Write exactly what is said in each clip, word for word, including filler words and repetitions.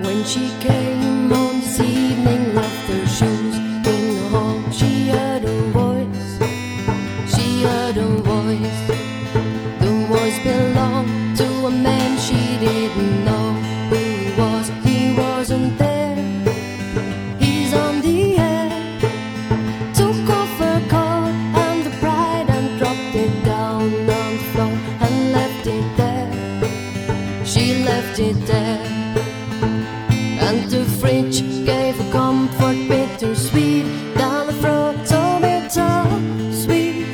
When she came home this evening, left her shoes in the hall. She heard a voice, she heard a voice. The voice belonged to a man she didn't know who he was. He wasn't there, he's on the air. Took off her coat and the pride and dropped it down on the floor and left it there. She left it there. And the fridge gave a comfort bittersweet down the throat, so bittersweet.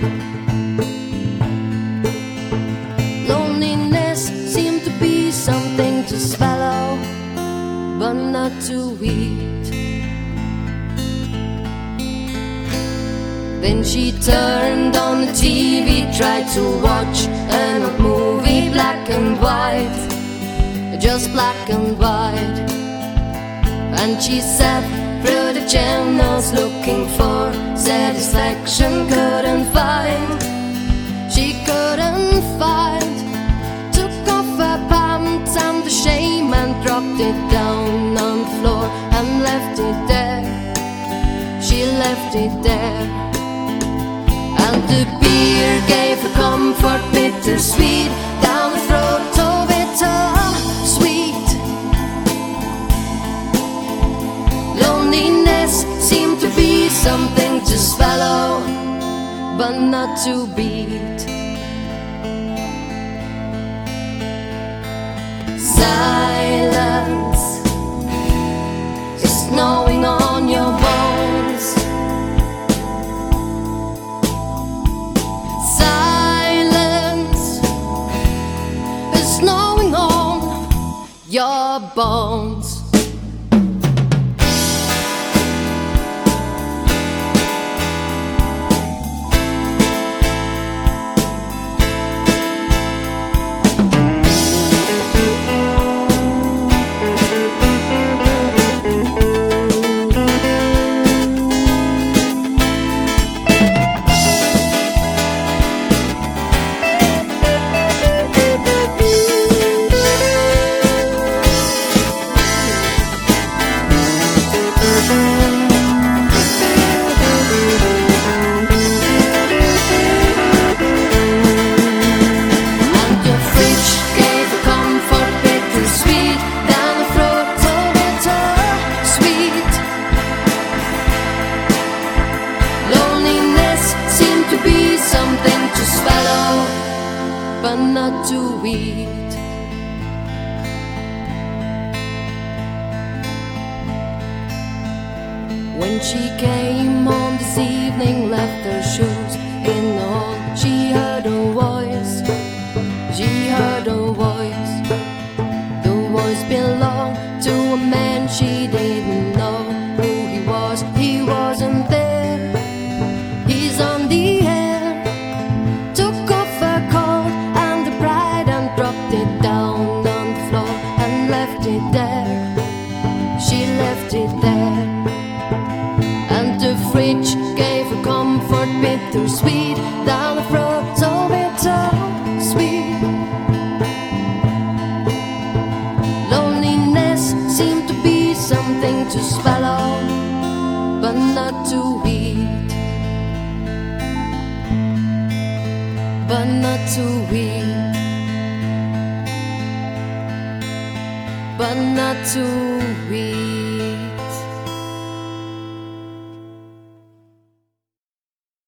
Loneliness seemed to be something to swallow, but not to eat. Then she turned on the T V, tried to watch an old movie, black and white, just black and white. And she sat through the channels looking for satisfaction, couldn't find, she couldn't find. Took off her pants and the shame and dropped it down on the floor and left it there. She left it there. And the beer gave her comfort, bittersweet down the throat, oh bittersweet. Loneliness seemed to be something to swallow, but not to beat. Silence is gnawing on your bones. Silence is gnawing on your bones. But not to eat. When she came home this evening, left her shoes in the hall. She heard a voice, she heard a voice. The voice belonged to a man she didn't know who he was. He wasn't there, he's on the air. Took off her coat and the pride and dropped it down on the floor and left it there. She left it there. And the fridge gave her comfort, bittersweet down the throat, so bittersweet. Loneliness seemed to be something to swallow, but not to eat. But not to eat, but not to